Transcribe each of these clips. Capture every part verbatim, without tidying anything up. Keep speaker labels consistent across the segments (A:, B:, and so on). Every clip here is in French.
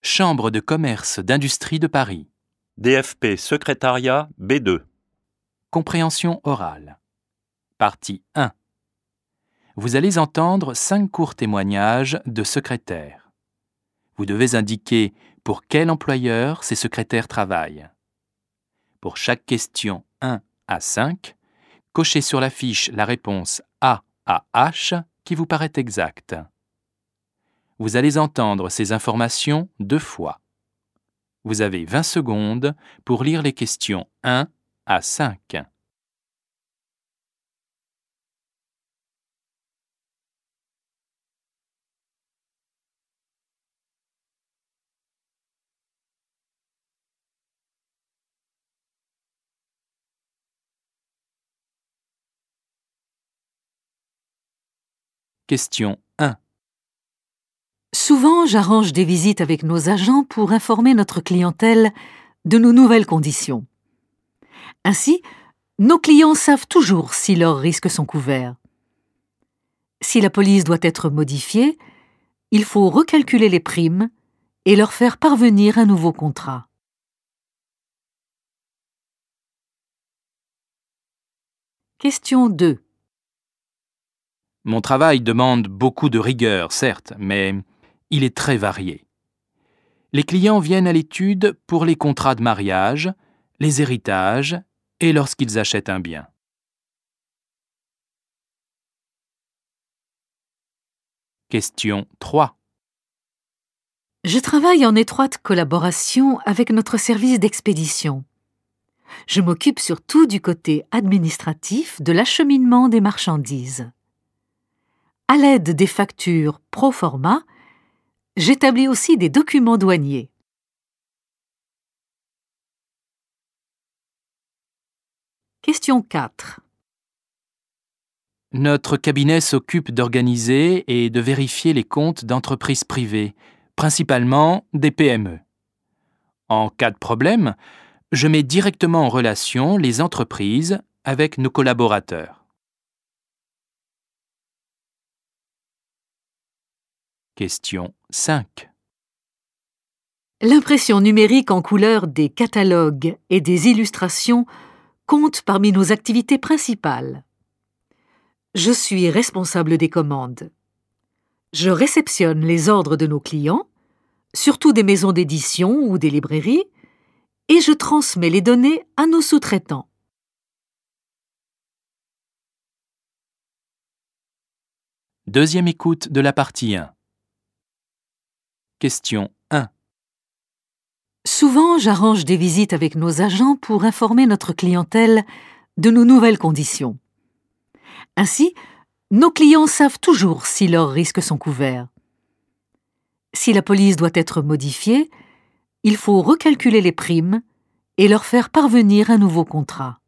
A: Chambre de commerce d'industrie de Paris.
B: D F P secrétariat B deux.
A: Compréhension orale. Partie un. Vous allez entendre cinq courts témoignages de secrétaires. Vous devez indiquer pour quel employeur ces secrétaires travaillent. Pour chaque question un à cinq, cochez sur la fiche la réponse A à H qui vous paraît exacte. Vous allez entendre ces informations deux fois. Vous avez vingt secondes pour lire les questions un à cinq. Question un.
C: Souvent, j'arrange des visites avec nos agents pour informer notre clientèle de nos nouvelles conditions. Ainsi, nos clients savent toujours si leurs risques sont couverts. Si la police doit être modifiée, il faut recalculer les primes et leur faire parvenir un nouveau contrat. Question deux.
A: Mon travail demande beaucoup de rigueur, certes, mais il est très varié. Les clients viennent à l'étude pour les contrats de mariage, les héritages et lorsqu'ils achètent un bien. Question trois.
C: Je travaille en étroite collaboration avec notre service d'expédition. Je m'occupe surtout du côté administratif de l'acheminement des marchandises. À l'aide des factures pro forma, j'établis aussi des documents douaniers. Question quatre.
A: Notre cabinet s'occupe d'organiser et de vérifier les comptes d'entreprises privées, principalement des P M E. En cas de problème, je mets directement en relation les entreprises avec nos collaborateurs. Question cinq.
C: L'impression numérique en couleur des catalogues et des illustrations compte parmi nos activités principales. Je suis responsable des commandes. Je réceptionne les ordres de nos clients, surtout des maisons d'édition ou des librairies, et je transmets les données à nos sous-traitants.
A: Deuxième écoute de la partie un. Question un.
C: Souvent, j'arrange des visites avec nos agents pour informer notre clientèle de nos nouvelles conditions. Ainsi, nos clients savent toujours si leurs risques sont couverts. Si la police doit être modifiée, il faut recalculer les primes et leur faire parvenir un nouveau contrat.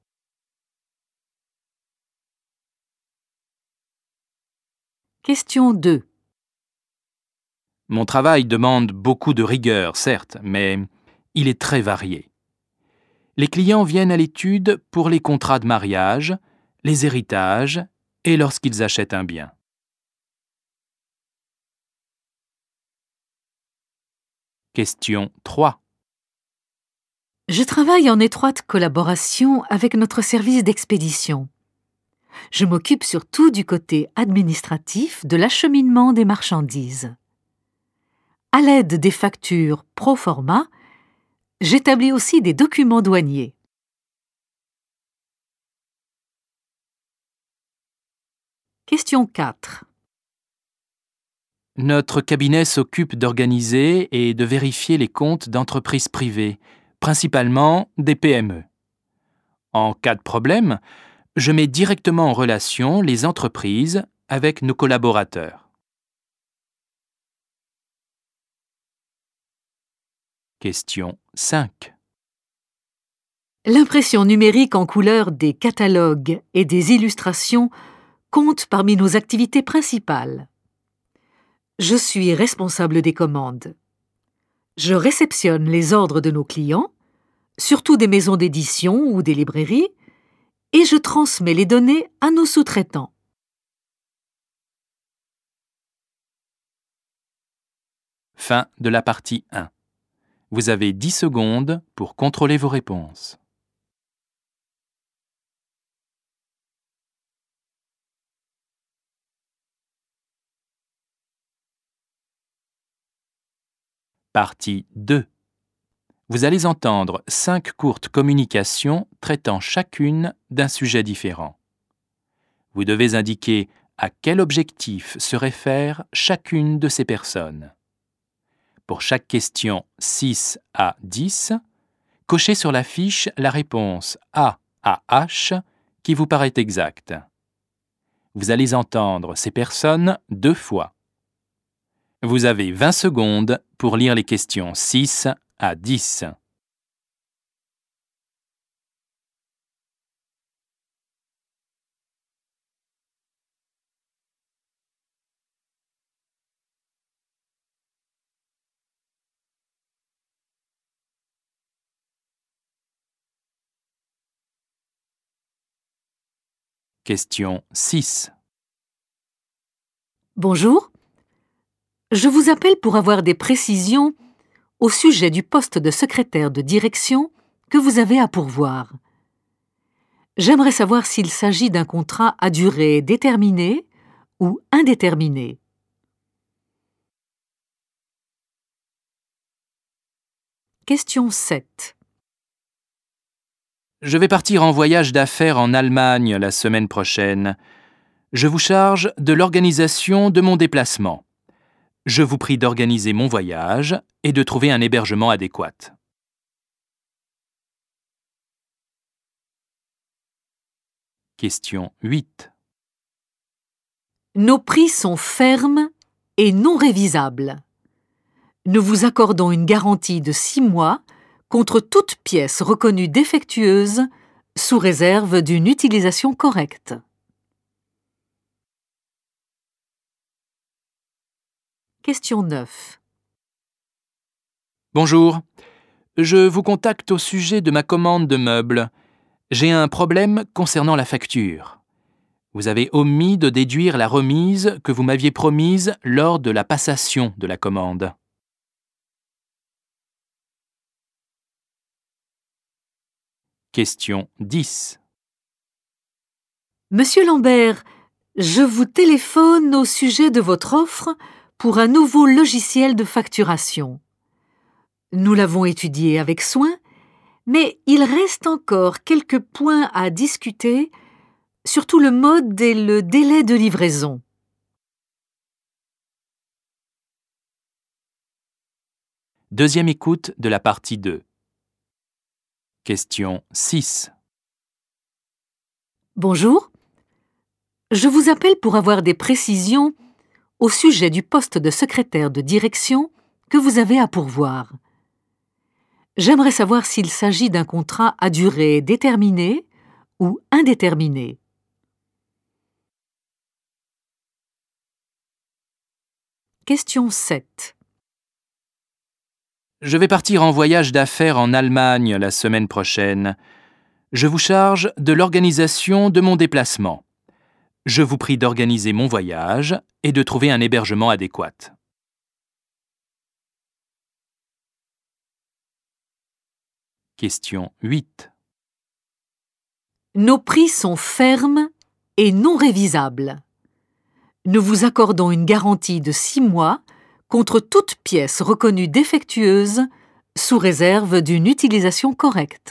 C: Question deux.
A: Mon travail demande beaucoup de rigueur, certes, mais il est très varié. Les clients viennent à l'étude pour les contrats de mariage, les héritages et lorsqu'ils achètent un bien. Question trois.
C: Je travaille en étroite collaboration avec notre service d'expédition. Je m'occupe surtout du côté administratif de l'acheminement des marchandises. À l'aide des factures pro forma, j'établis aussi des documents douaniers. Question quatre.
A: Notre cabinet s'occupe d'organiser et de vérifier les comptes d'entreprises privées, principalement des P M E. En cas de problème, je mets directement en relation les entreprises avec nos collaborateurs. Question cinq.
C: L'impression numérique en couleur des catalogues et des illustrations compte parmi nos activités principales. Je suis responsable des commandes. Je réceptionne les ordres de nos clients, surtout des maisons d'édition ou des librairies, et je transmets les données à nos sous-traitants.
A: Fin de la partie un. Vous avez dix secondes pour contrôler vos réponses. Partie deux. Vous allez entendre cinq courtes communications traitant chacune d'un sujet différent. Vous devez indiquer à quel objectif se réfère chacune de ces personnes. Pour chaque question six à dix, cochez sur la fiche la réponse A à H qui vous paraît exacte. Vous allez entendre ces personnes deux fois. Vous avez vingt secondes pour lire les questions six à dix. Question six.
C: Bonjour. Je vous appelle pour avoir des précisions au sujet du poste de secrétaire de direction que vous avez à pourvoir. J'aimerais savoir s'il s'agit d'un contrat à durée déterminée ou indéterminée. Question sept.
A: Je vais partir en voyage d'affaires en Allemagne la semaine prochaine. Je vous charge de l'organisation de mon déplacement. Je vous prie d'organiser mon voyage et de trouver un hébergement adéquat. Question huit.
C: Nos prix sont fermes et non révisables. Nous vous accordons une garantie de six mois contre toute pièce reconnue défectueuse sous réserve d'une utilisation correcte. Question neuf.
A: Bonjour. Je vous contacte au sujet de ma commande de meubles. J'ai un problème concernant la facture. Vous avez omis de déduire la remise que vous m'aviez promise lors de la passation de la commande. Question dix.
C: Monsieur Lambert, je vous téléphone au sujet de votre offre pour un nouveau logiciel de facturation. Nous l'avons étudié avec soin, mais il reste encore quelques points à discuter, surtout le mode et le délai de livraison.
A: Deuxième écoute de la partie deux. Question six.
C: Bonjour. Je vous appelle pour avoir des précisions au sujet du poste de secrétaire de direction que vous avez à pourvoir. J'aimerais savoir s'il s'agit d'un contrat à durée déterminée ou indéterminée. Question sept.
A: Je vais partir en voyage d'affaires en Allemagne la semaine prochaine. Je vous charge de l'organisation de mon déplacement. Je vous prie d'organiser mon voyage et de trouver un hébergement adéquat. Question huit.
C: Nos prix sont fermes et non révisables. Nous vous accordons une garantie de six mois contre toute pièce reconnue défectueuse sous réserve d'une utilisation correcte.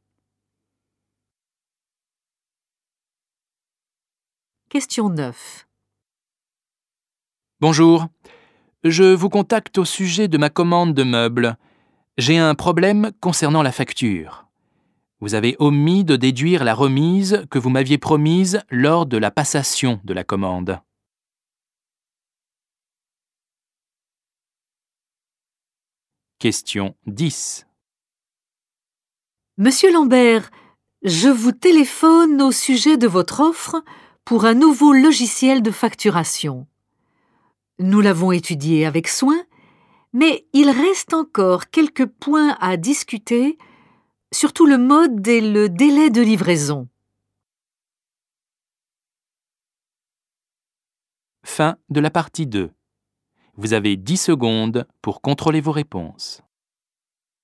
C: Question neuf.
A: Bonjour. Je vous contacte au sujet de ma commande de meubles. J'ai un problème concernant la facture. Vous avez omis de déduire la remise que vous m'aviez promise lors de la passation de la commande. Question dix.
C: Monsieur Lambert, je vous téléphone au sujet de votre offre pour un nouveau logiciel de facturation. Nous l'avons étudié avec soin, mais il reste encore quelques points à discuter, surtout le mode et le délai de livraison.
A: Fin de la partie deux. Vous avez dix secondes pour contrôler vos réponses.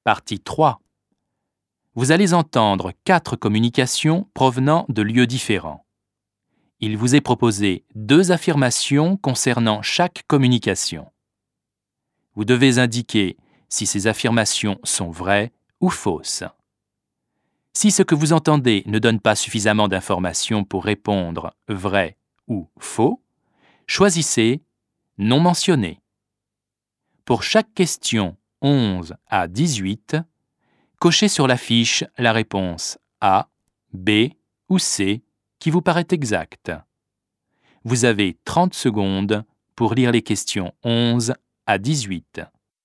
A: Partie trois. Vous allez entendre quatre communications provenant de lieux différents. Il vous est proposé deux affirmations concernant chaque communication. Vous devez indiquer si ces affirmations sont vraies ou fausses. Si ce que vous entendez ne donne pas suffisamment d'informations pour répondre vrai ou faux, choisissez non mentionné. Pour chaque question onze à dix-huit, cochez sur la fiche la réponse A, B ou C qui vous paraît exacte. Vous avez trente secondes pour lire les questions onze à dix-huit.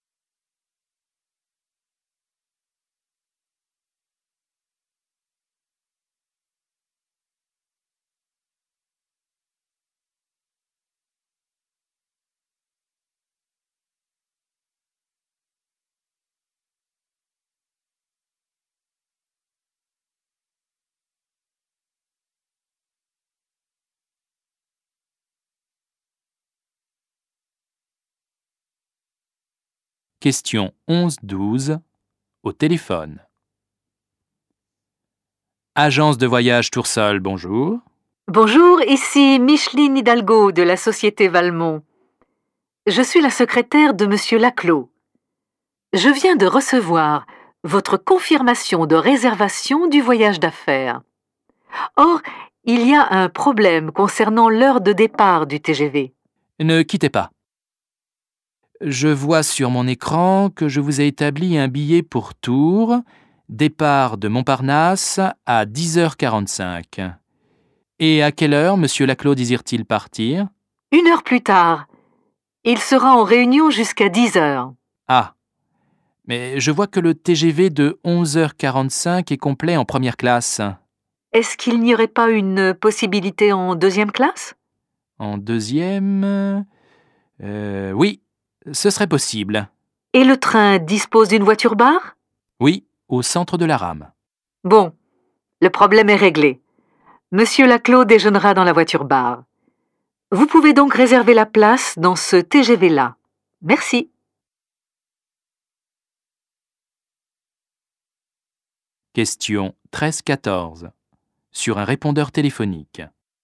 A: Question onze douze, au téléphone. Agence de voyage Toursol, bonjour.
C: Bonjour, ici Micheline Hidalgo de la société Valmont. Je suis la secrétaire de Monsieur Laclos. Je viens de recevoir votre confirmation de réservation du voyage d'affaires. Or, il y a un problème concernant l'heure de départ du T G V.
A: Ne quittez pas. Je vois sur mon écran que je vous ai établi un billet pour Tours, départ de Montparnasse à dix heures quarante-cinq. Et à quelle heure Monsieur Laclos désire-t-il partir?
C: Une heure plus tard. Il sera en réunion jusqu'à dix heures.
A: Ah, mais je vois que le T G V de onze heures quarante-cinq est complet en première classe.
C: Est-ce qu'il n'y aurait pas une possibilité en deuxième classe?
A: En deuxième... Euh, oui, ce serait possible.
C: Et le train dispose d'une voiture-bar?
A: Oui, au centre de la rame.
C: Bon, le problème est réglé. Monsieur Laclos déjeunera dans la voiture-bar. Vous pouvez donc réserver la place dans ce T G V-là. Merci.
A: Question treize quatorze. Sur un répondeur téléphonique.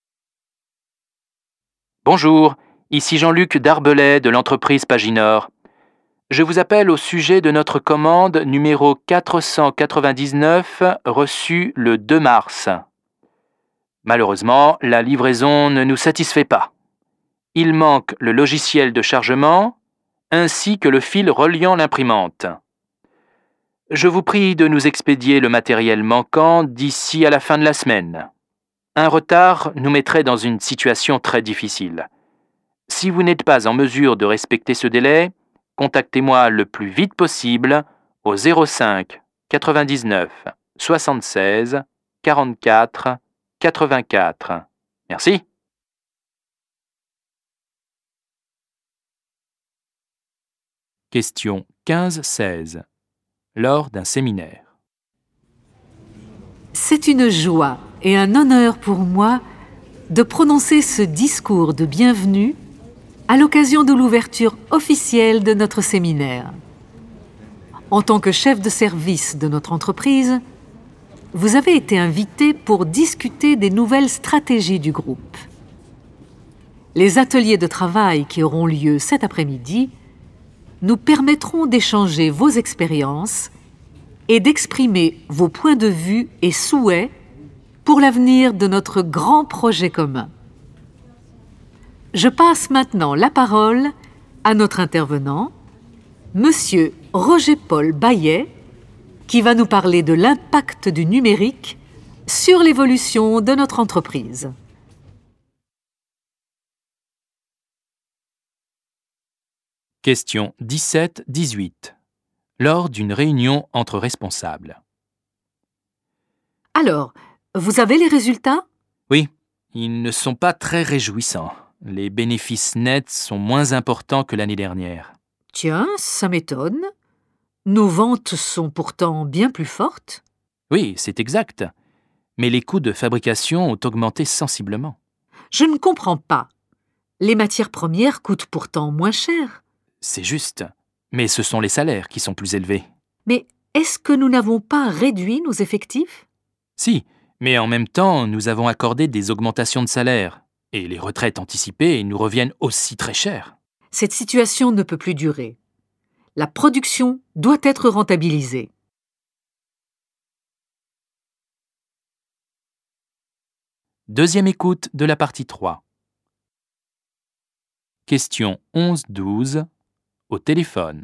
A: Bonjour, ici Jean-Luc Darbelay de l'entreprise Paginor. Je vous appelle au sujet de notre commande numéro quatre cent quatre-vingt-dix-neuf reçue le deux mars. Malheureusement, la livraison ne nous satisfait pas. Il manque le logiciel de chargement ainsi que le fil reliant l'imprimante. Je vous prie de nous expédier le matériel manquant d'ici à la fin de la semaine. Un retard nous mettrait dans une situation très difficile. Si vous n'êtes pas en mesure de respecter ce délai, contactez-moi le plus vite possible au zéro cinq quatre-vingt-dix-neuf soixante-seize quarante-quatre quatre-vingt-quatre. Merci. Question quinze seize. Lors d'un séminaire.
C: C'est une joie et un honneur pour moi de prononcer ce discours de bienvenue à l'occasion de l'ouverture officielle de notre séminaire. En tant que chef de service de notre entreprise, vous avez été invité pour discuter des nouvelles stratégies du groupe. Les ateliers de travail qui auront lieu cet après-midi nous permettront d'échanger vos expériences et d'exprimer vos points de vue et souhaits pour l'avenir de notre grand projet commun. Je passe maintenant la parole à notre intervenant, Monsieur Roger-Paul Baillet, qui va nous parler de l'impact du numérique sur l'évolution de notre entreprise.
A: Question dix-sept dix-huit. Lors d'une réunion entre responsables.
C: Alors, vous avez les résultats?
A: Oui, ils ne sont pas très réjouissants. Les bénéfices nets sont moins importants que l'année dernière.
C: Tiens, ça m'étonne. Nos ventes sont pourtant bien plus fortes.
A: Oui, c'est exact. Mais les coûts de fabrication ont augmenté sensiblement.
C: Je ne comprends pas. Les matières premières coûtent pourtant moins cher.
A: C'est juste. Mais ce sont les salaires qui sont plus élevés.
C: Mais est-ce que nous n'avons pas réduit nos effectifs?
A: Si, mais en même temps, nous avons accordé des augmentations de salaire. Et les retraites anticipées nous reviennent aussi très cher.
C: Cette situation ne peut plus durer. La production doit être rentabilisée.
A: Deuxième écoute de la partie trois. Question onze douze au téléphone.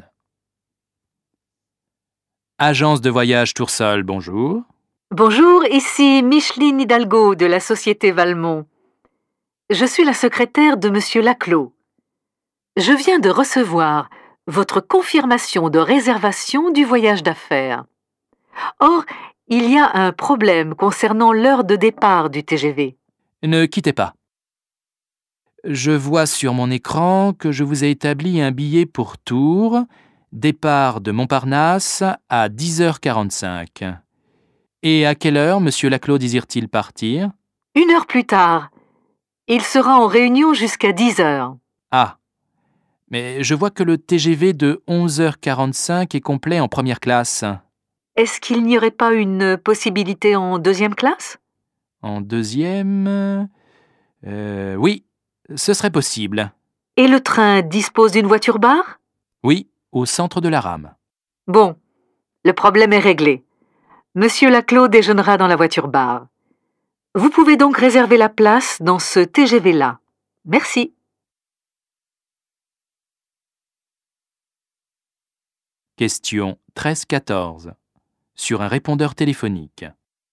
A: Agence de voyage Toursol, bonjour.
C: Bonjour, ici Micheline Hidalgo de la société Valmont. Je suis la secrétaire de Monsieur Laclos. Je viens de recevoir votre confirmation de réservation du voyage d'affaires. Or, il y a un problème concernant l'heure de départ du T G V.
A: Ne quittez pas. Je vois sur mon écran que je vous ai établi un billet pour Tours, départ de Montparnasse à dix heures quarante-cinq. Et à quelle heure Monsieur Laclos désire-t-il partir?
C: Une heure plus tard. Il sera en réunion jusqu'à dix heures.
A: Ah, mais je vois que le T G V de onze heures quarante-cinq est complet en première classe.
C: Est-ce qu'il n'y aurait pas une possibilité en deuxième classe?
A: En deuxième... Euh, oui, ce serait possible.
C: Et le train dispose d'une voiture-bar?
A: Oui, au centre de la rame.
C: Bon, le problème est réglé. Monsieur Laclos déjeunera dans la voiture-bar. Vous pouvez donc réserver la place dans ce T G V-là. Merci.
A: Question treize quatorze. Sur un répondeur téléphonique.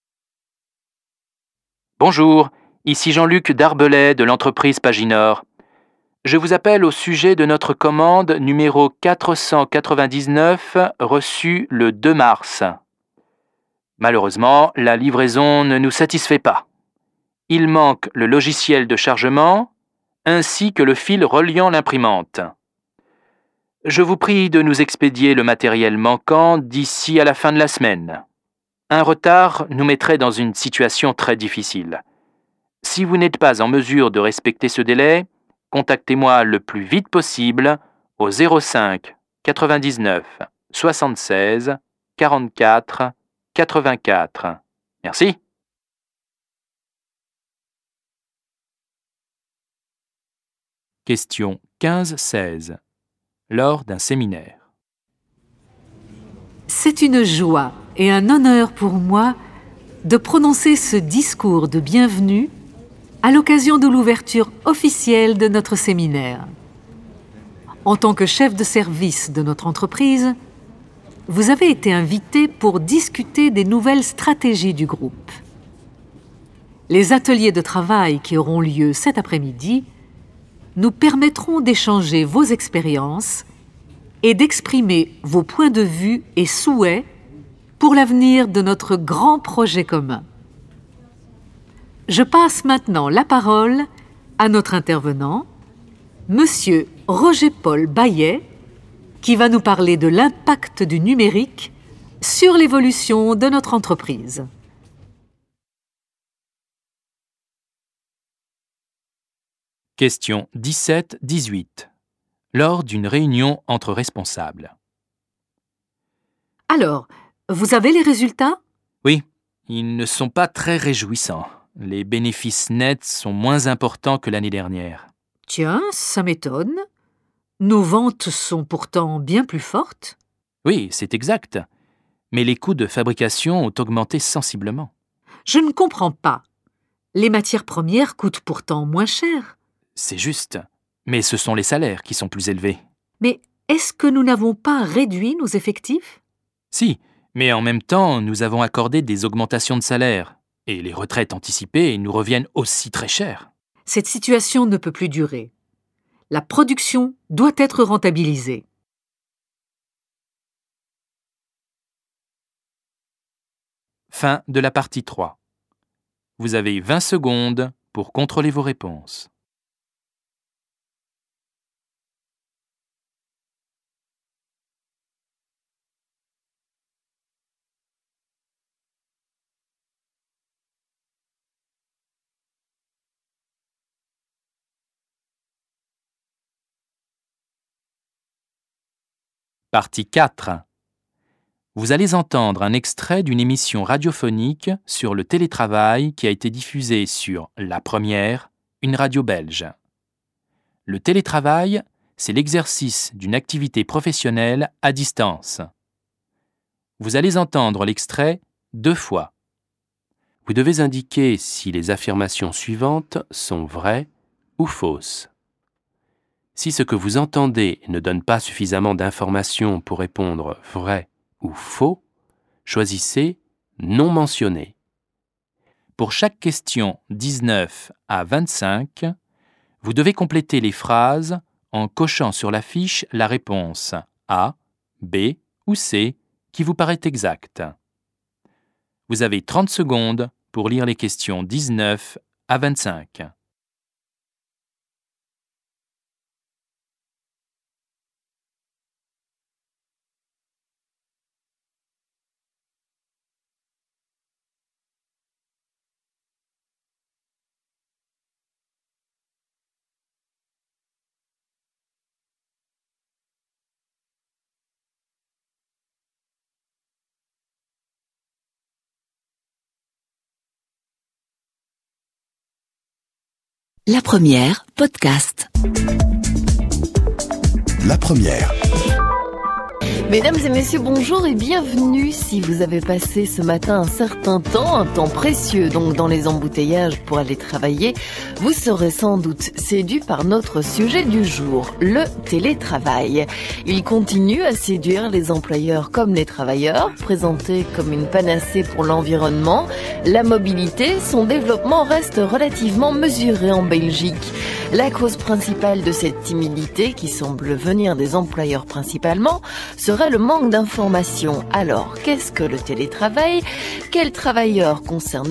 A: Bonjour, ici Jean-Luc Darbelay de l'entreprise Paginor. Je vous appelle au sujet de notre commande numéro quatre cent quatre-vingt-dix-neuf reçue le deux mars. Malheureusement, la livraison ne nous satisfait pas. Il manque le logiciel de chargement ainsi que le fil reliant l'imprimante. Je vous prie de nous expédier le matériel manquant d'ici à la fin de la semaine. Un retard nous mettrait dans une situation très difficile. Si vous n'êtes pas en mesure de respecter ce délai, contactez-moi le plus vite possible au zéro cinq quatre-vingt-dix-neuf soixante-seize quarante-quatre quatre-vingt-quatre. Merci. Question quinze seize. Lors d'un séminaire.
C: C'est une joie et un honneur pour moi de prononcer ce discours de bienvenue à l'occasion de l'ouverture officielle de notre séminaire. En tant que chef de service de notre entreprise, vous avez été invité pour discuter des nouvelles stratégies du groupe. Les ateliers de travail qui auront lieu cet après-midi nous permettront d'échanger vos expériences et d'exprimer vos points de vue et souhaits pour l'avenir de notre grand projet commun. Je passe maintenant la parole à notre intervenant, Monsieur Roger-Paul Baillet, qui va nous parler de l'impact du numérique sur l'évolution de notre entreprise.
A: Question dix-sept dix-huit. Lors d'une réunion entre responsables.
C: Alors, vous avez les résultats?
A: Oui, ils ne sont pas très réjouissants. Les bénéfices nets sont moins importants que l'année dernière.
C: Tiens, ça m'étonne. Nos ventes sont pourtant bien plus fortes.
A: Oui, c'est exact. Mais les coûts de fabrication ont augmenté sensiblement.
C: Je ne comprends pas. Les matières premières coûtent pourtant moins cher.
A: C'est juste. Mais ce sont les salaires qui sont plus élevés.
C: Mais est-ce que nous n'avons pas réduit nos effectifs?
A: Si, mais en même temps, nous avons accordé des augmentations de salaire. Et les retraites anticipées nous reviennent aussi très cher.
C: Cette situation ne peut plus durer. La production doit être rentabilisée.
A: Fin de la partie trois. Vous avez vingt secondes pour contrôler vos réponses. Partie quatre. Vous allez entendre un extrait d'une émission radiophonique sur le télétravail qui a été diffusée sur La Première, une radio belge. Le télétravail, c'est l'exercice d'une activité professionnelle à distance. Vous allez entendre l'extrait deux fois. Vous devez indiquer si les affirmations suivantes sont vraies ou fausses. Si ce que vous entendez ne donne pas suffisamment d'informations pour répondre vrai ou faux, choisissez non mentionné. Pour chaque question dix-neuf à vingt-cinq, vous devez compléter les phrases en cochant sur la fiche la réponse A, B ou C qui vous paraît exacte. Vous avez trente secondes pour lire les questions dix-neuf à vingt-cinq.
D: La Première, podcast.
E: La Première.
F: Mesdames et messieurs, bonjour et bienvenue. Si vous avez passé ce matin un certain temps, un temps précieux donc dans les embouteillages pour aller travailler, vous serez sans doute séduit par notre sujet du jour, le télétravail. Il continue à séduire les employeurs comme les travailleurs, présenté comme une panacée pour l'environnement. La mobilité, son développement reste relativement mesuré en Belgique. La cause principale de cette timidité, qui semble venir des employeurs principalement, serait le manque d'informations. Alors, qu'est-ce que le télétravail ? Quels travailleurs concerne-t-il ?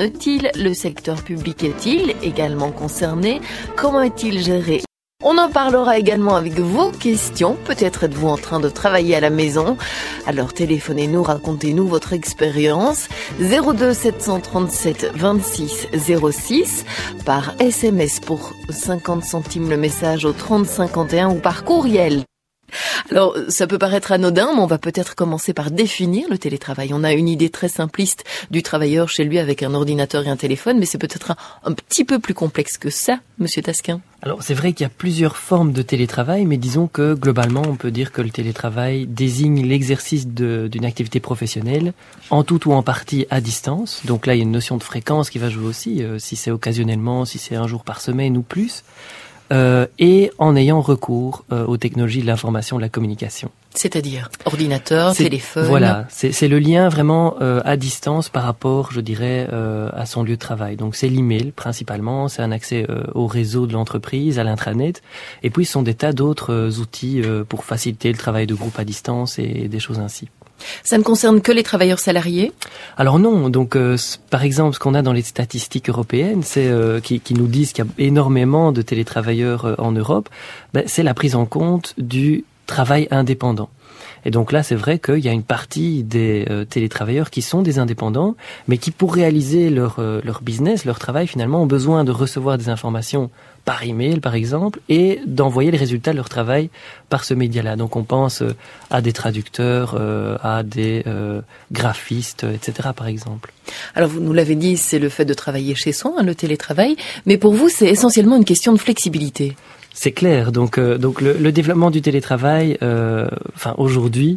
F: Le secteur public est-il également concerné ? Comment est-il géré ? On en parlera également avec vos questions. Peut-être êtes-vous en train de travailler à la maison. Alors téléphonez-nous, racontez-nous votre expérience. zéro deux sept cent trente-sept vingt-six zéro six par S M S pour cinquante centimes le message au trente cinquante et un ou par courriel. Alors, ça peut paraître anodin, mais on va peut-être commencer par définir le télétravail. On a une idée très simpliste du travailleur chez lui avec un ordinateur et un téléphone, mais c'est peut-être un, un petit peu plus complexe que ça, Monsieur Tasquin.
G: Alors, c'est vrai qu'il y a plusieurs formes de télétravail, mais disons que globalement, on peut dire que le télétravail désigne l'exercice de, d'une activité professionnelle, en tout ou en partie à distance. Donc là, il y a une notion de fréquence qui va jouer aussi, euh, si c'est occasionnellement, si c'est un jour par semaine ou plus. Euh, et en ayant recours euh, aux technologies de l'information, de la communication.
F: C'est-à-dire ordinateur,
G: c'est,
F: téléphone.
G: Voilà, c'est, c'est le lien vraiment euh, à distance par rapport, je dirais, euh, à son lieu de travail. Donc c'est l'email principalement, c'est un accès euh, au réseau de l'entreprise, à l'intranet, et puis ce sont des tas d'autres euh, outils euh, pour faciliter le travail de groupe à distance et des choses ainsi.
F: Ça ne concerne que les travailleurs salariés ?
G: Alors non, donc euh, par exemple, ce qu'on a dans les statistiques européennes, c'est euh, qui, qui nous disent qu'il y a énormément de télétravailleurs euh, en Europe, ben, c'est la prise en compte du travail indépendant. Et donc là, c'est vrai qu'il y a une partie des euh, télétravailleurs qui sont des indépendants, mais qui pour réaliser leur euh, leur business, leur travail finalement, ont besoin de recevoir des informations par email, par exemple, et d'envoyer les résultats de leur travail par ce média-là. Donc on pense euh, à des traducteurs, euh, à des euh, graphistes, et cetera, par exemple.
F: Alors vous nous l'avez dit, c'est le fait de travailler chez soi, hein, le télétravail, mais pour vous, c'est essentiellement une question de flexibilité.
G: C'est clair. Donc, euh, donc le, le développement du télétravail, euh, enfin aujourd'hui,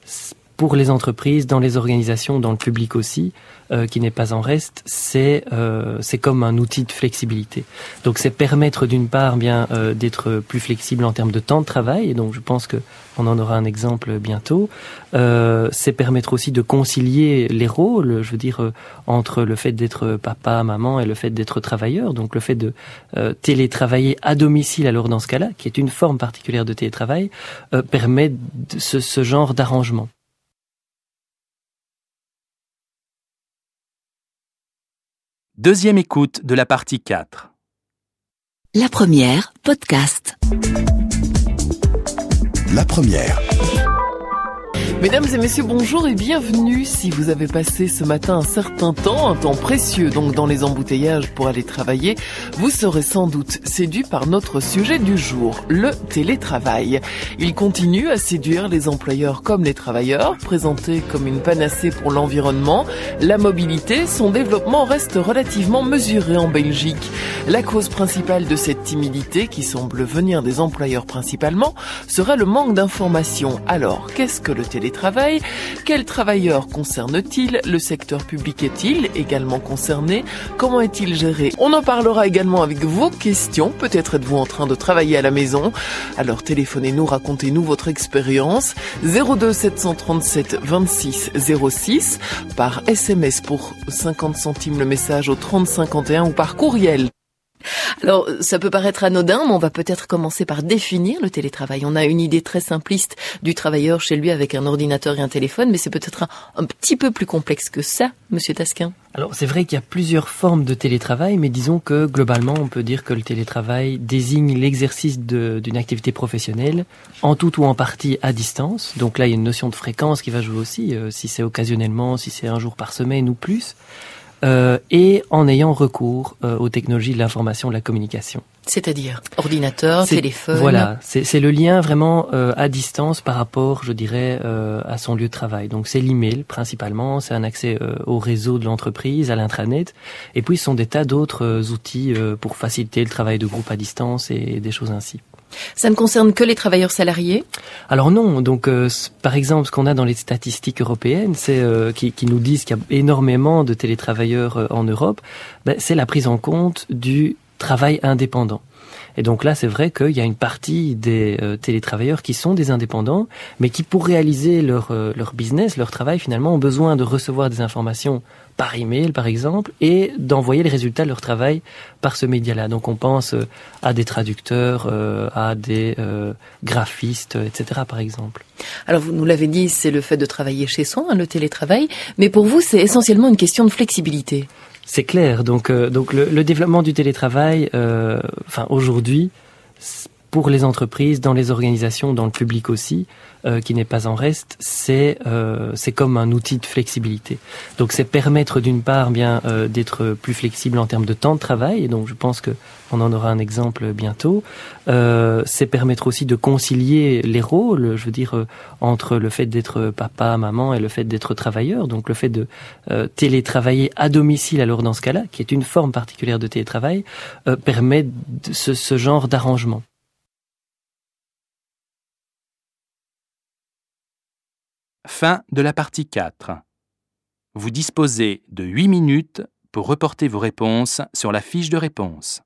G: pour les entreprises, dans les organisations, dans le public aussi, euh, qui n'est pas en reste, c'est euh, c'est comme un outil de flexibilité. Donc, c'est permettre d'une part bien euh, d'être plus flexible en termes de temps de travail. Et donc, je pense que on en aura un exemple bientôt. Euh, c'est permettre aussi de concilier les rôles. Je veux dire euh, entre le fait d'être papa, maman et le fait d'être travailleur. Donc, le fait de euh, télétravailler à domicile, alors dans ce cas-là, qui est une forme particulière de télétravail, euh, permet de, ce, ce genre d'arrangement.
A: Deuxième écoute de la partie quatre.
D: La Première, podcast.
E: La Première.
F: Mesdames et messieurs, bonjour et bienvenue. Si vous avez passé ce matin un certain temps, un temps précieux donc dans les embouteillages pour aller travailler, vous serez sans doute séduit par notre sujet du jour, le télétravail. Il continue à séduire les employeurs comme les travailleurs, présenté comme une panacée pour l'environnement. La mobilité, son développement reste relativement mesuré en Belgique. La cause principale de cette timidité, qui semble venir des employeurs principalement, serait le manque d'informations. Alors, qu'est-ce que le télétravail ? Travail. Quels travailleurs concerne-t-il ? Le secteur public est-il également concerné ? Comment est-il géré ? On en parlera également avec vos questions. Peut-être êtes-vous en train de travailler à la maison. Alors téléphonez-nous, racontez-nous votre expérience. zéro deux sept cent trente-sept vingt-six zéro six par S M S pour cinquante centimes le message au trente cinquante et un ou par courriel. Alors, ça peut paraître anodin, mais on va peut-être commencer par définir le télétravail. On a une idée très simpliste du travailleur chez lui avec un ordinateur et un téléphone, mais c'est peut-être un, un petit peu plus complexe que ça, Monsieur Tasquin.
G: Alors, c'est vrai qu'il y a plusieurs formes de télétravail, mais disons que globalement, on peut dire que le télétravail désigne l'exercice de, d'une activité professionnelle, en tout ou en partie à distance. Donc là, il y a une notion de fréquence qui va jouer aussi, euh, si c'est occasionnellement, si c'est un jour par semaine ou plus. Euh, et en ayant recours euh, aux technologies de l'information et de la communication.
F: C'est-à-dire ordinateur,
G: c'est,
F: téléphone.
G: Voilà, c'est, c'est le lien vraiment euh, à distance par rapport, je dirais, euh, à son lieu de travail. Donc c'est l'email principalement, c'est un accès euh, au réseau de l'entreprise, à l'intranet, et puis ce sont des tas d'autres euh, outils euh, pour faciliter le travail de groupe à distance et des choses ainsi.
F: Ça ne concerne que les travailleurs salariés ?
G: Alors non, donc euh, par exemple ce qu'on a dans les statistiques européennes, c'est euh, qui, qui nous disent qu'il y a énormément de télétravailleurs euh, en Europe, ben, c'est la prise en compte du travail indépendant. Et donc là, c'est vrai qu'il y a une partie des euh, télétravailleurs qui sont des indépendants, mais qui pour réaliser leur euh, leur business, leur travail finalement, ont besoin de recevoir des informations par email, par exemple, et d'envoyer les résultats de leur travail par ce média-là. Donc on pense euh, à des traducteurs, euh, à des euh, graphistes, et cetera, par exemple.
F: Alors vous nous l'avez dit, c'est le fait de travailler chez soi, hein, le télétravail, mais pour vous, c'est essentiellement une question de flexibilité.
G: C'est clair. Donc, euh, donc le, le développement du télétravail, euh, enfin aujourd'hui, pour les entreprises, dans les organisations, dans le public aussi, euh, qui n'est pas en reste, c'est euh, c'est comme un outil de flexibilité. Donc, c'est permettre d'une part bien euh, d'être plus flexible en termes de temps de travail. Et donc, je pense que on en aura un exemple bientôt. Euh, c'est permettre aussi de concilier les rôles, je veux dire, euh, entre le fait d'être papa, maman et le fait d'être travailleur. Donc, le fait de euh, télétravailler à domicile, alors dans ce cas-là, qui est une forme particulière de télétravail, euh, permet de ce, ce genre d'arrangement.
A: Fin de la partie quatre. Vous disposez de huit minutes pour reporter vos réponses sur la fiche de réponse.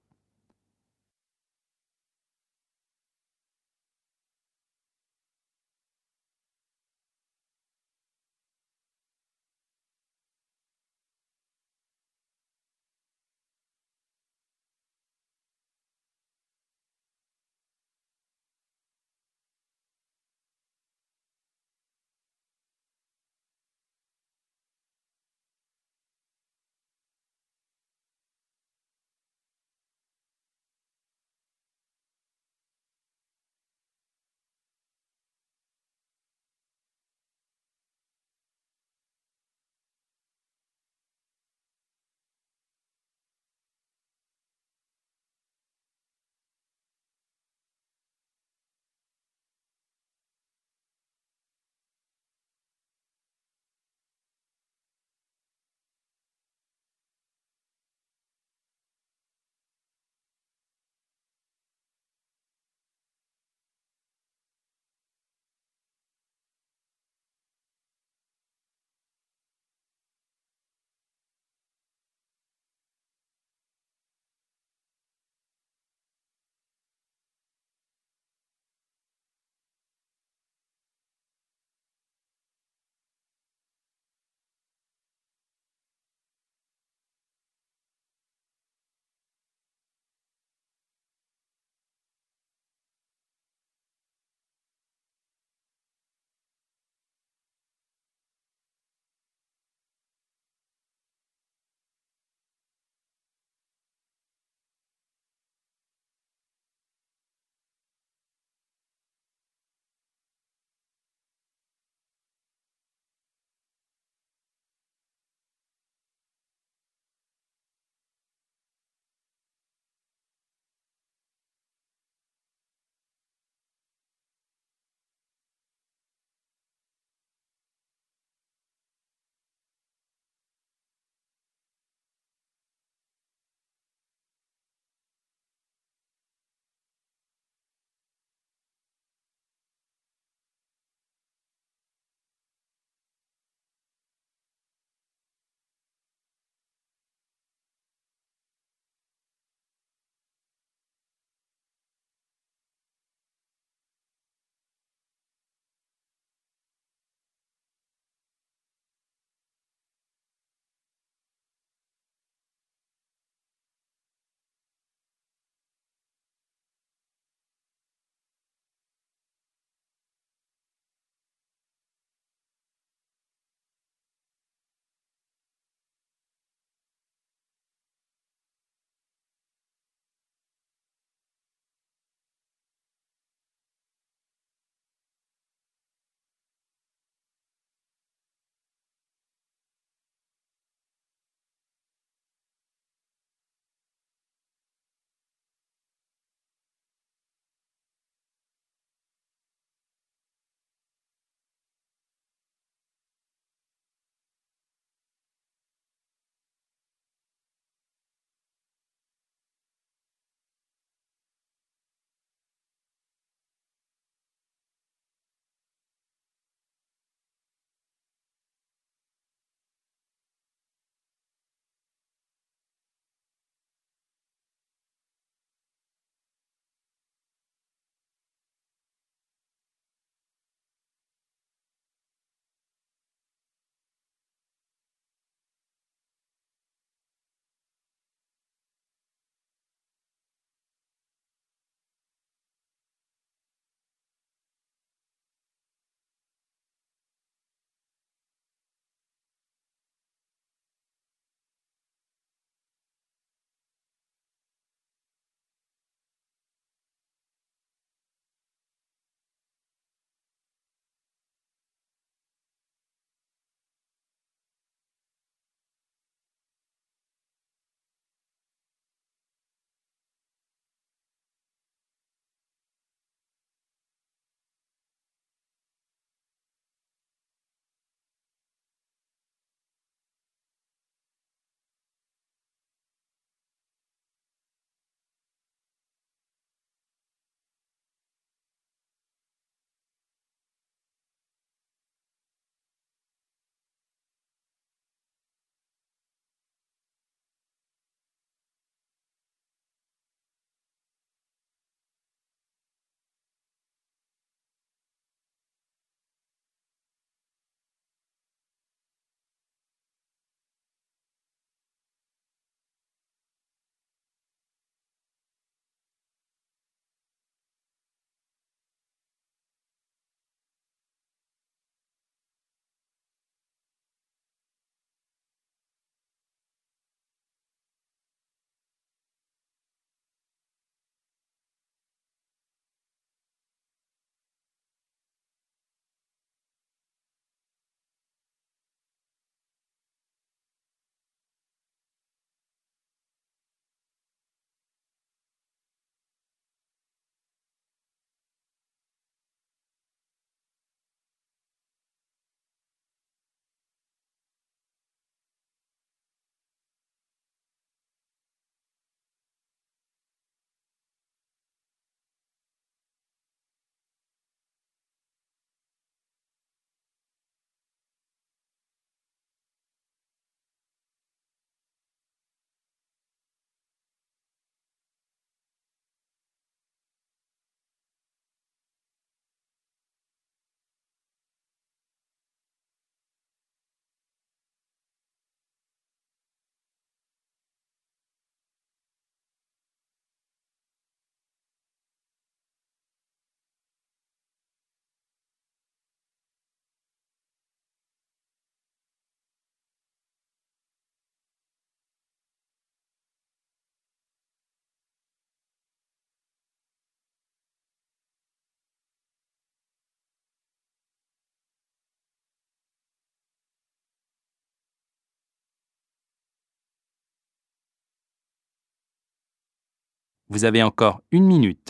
A: Vous avez encore une minute.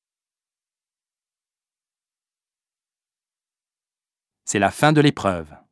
A: C'est la fin de l'épreuve.